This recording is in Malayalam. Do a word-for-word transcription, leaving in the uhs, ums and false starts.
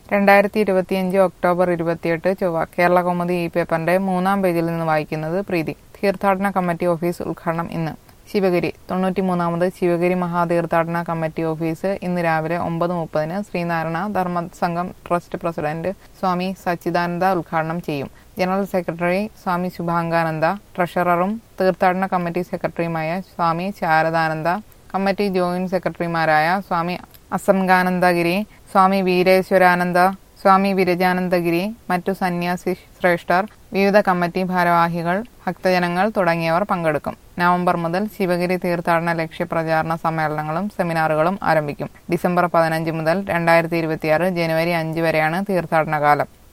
രണ്ടായിരത്തി ഇരുപത്തിയഞ്ച് ഒക്ടോബർ ഇരുപത്തിയെട്ട് ചൊവ്വ. കേരളകൗമുദി ഈ പേപ്പറിന്റെ മൂന്നാം പേജിൽ നിന്ന് വായിക്കുന്നത് പ്രീതി. തീർത്ഥാടന കമ്മിറ്റി ഓഫീസ് ഉദ്ഘാടനം ഇന്ന്. ശിവഗിരി. തൊണ്ണൂറ്റിമൂന്നാമത് ശിവഗിരി മഹാതീർത്ഥാടന കമ്മിറ്റി ഓഫീസ് ഇന്ന് രാവിലെ ഒമ്പത് മുപ്പതിന് ശ്രീനാരായണ ധർമ്മസംഘം ട്രസ്റ്റ് പ്രസിഡന്റ് സ്വാമി സച്ചിദാനന്ദ ഉദ്ഘാടനം ചെയ്യും. ജനറൽ സെക്രട്ടറി സ്വാമി ശുഭാംഗാനന്ദ, ട്രഷററും തീർത്ഥാടന കമ്മിറ്റി സെക്രട്ടറിയുമായ സ്വാമി ശാരദാനന്ദ, കമ്മിറ്റി ജോയിന്റ് സെക്രട്ടറിമാരായ സ്വാമി അസംഗാനന്ദഗിരി, സ്വാമി വീരേശ്വരാനന്ദ, സ്വാമി വിരജാനന്ദഗിരി, മറ്റു സന്യാസി ശ്രേഷ്ഠർ, വിവിധ കമ്മിറ്റി ഭാരവാഹികൾ, ഭക്തജനങ്ങൾ തുടങ്ങിയവർ പങ്കെടുക്കും. നവംബർ മുതൽ ശിവഗിരി തീർത്ഥാടന ലക്ഷ്യ പ്രചാരണ സമ്മേളനങ്ങളും സെമിനാറുകളും ആരംഭിക്കും. ഡിസംബർ പതിനഞ്ച് മുതൽ രണ്ടായിരത്തി ഇരുപത്തിയാറ് ജനുവരി അഞ്ച് വരെയാണ് തീർത്ഥാടന കാലം.